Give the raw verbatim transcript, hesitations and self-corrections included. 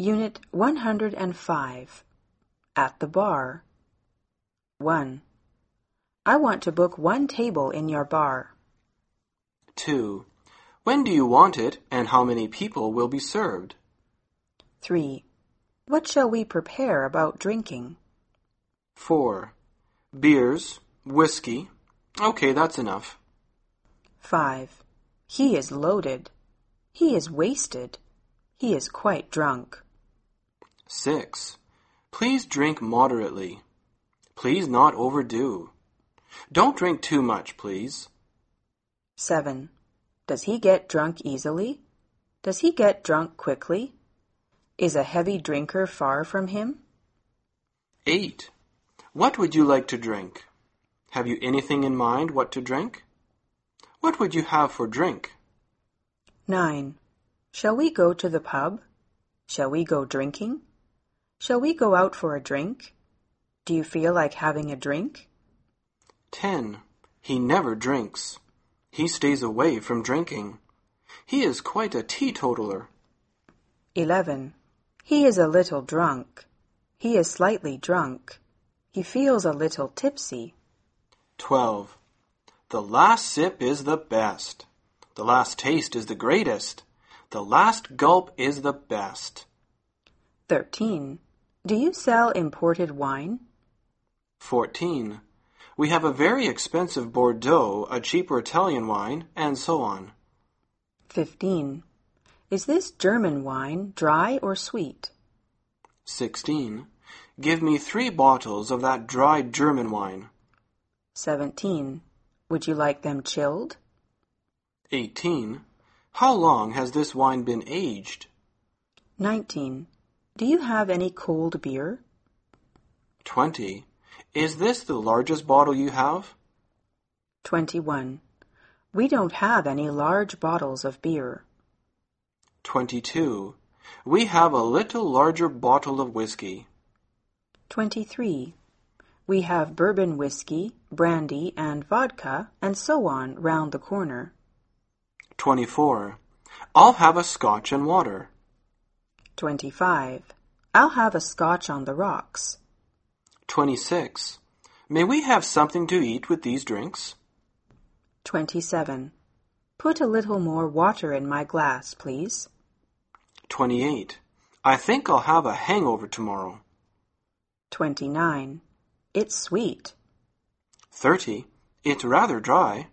Unit one hundred five. At the bar. one. I want to book one table in your bar. two. When do you want it, and how many people will be served? three. What shall we prepare about drinking? four. Beers, whiskey. Okay, that's enough. five. He is loaded. He is wasted. He is quite drunk. six. Please drink moderately. Please not overdo. Don't drink too much, please. seven. Does he get drunk easily? Does he get drunk quickly? Is a heavy drinker far from him? eight. What would you like to drink? Have you anything in mind what to drink? What would you have for drink? nine. Shall we go to the pub? Shall we go drinking? Shall we go out for a drink? Do you feel like having a drink? ten. He never drinks. He stays away from drinking. He is quite a teetotaler. eleven. He is a little drunk. He is slightly drunk. He feels a little tipsy. twelve. The last sip is the best. The last taste is the greatest. The last gulp is the best. thirteen. Do you sell imported wine? fourteen. We have a very expensive Bordeaux, a cheaper Italian wine, and so on. fifteen. Is this German wine dry or sweet? sixteen. Give me three bottles of that dry German wine. seventeen. Would you like them chilled? eighteen. How long has this wine been aged? nineteen. Do you have any cold beer? twenty. Is this the largest bottle you have? twenty-one. We don't have any large bottles of beer. twenty-two. We have a little larger bottle of whiskey. twenty-three. We have bourbon whiskey, brandy, and vodka, and so on round the corner. twenty-four. I'll have a scotch and water. twenty-five. I'll have a scotch on the rocks. twenty-six. May we have something to eat with these drinks? twenty-seven. Put a little more water in my glass, please. twenty-eight. I think I'll have a hangover tomorrow. twenty-nine. It's sweet. thirty. It's rather dry.